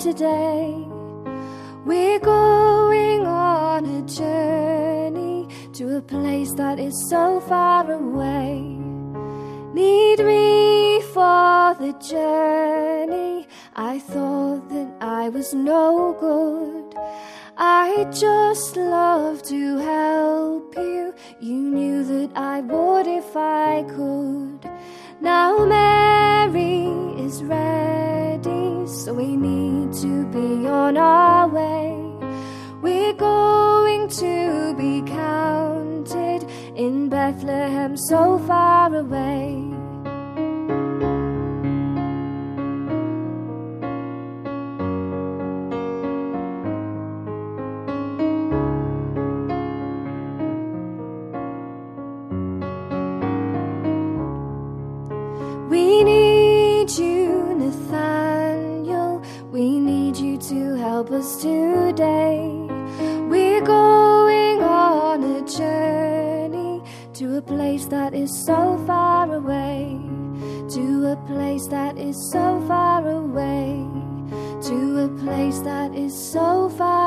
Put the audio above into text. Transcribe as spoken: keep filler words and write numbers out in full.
today. We're going on a journey to a place that is so far away. Need me for the journey. I thought that I was no good. I just love to help you. You knew that I would if I could. Now Mary is ready, so we need to be on our way. We're going to be counted in Bethlehem so far away. We need you, Nathaniel. We need you to help us today. We're going on a journey to a place that is so far away. To a place that is so far away. To a place that is so far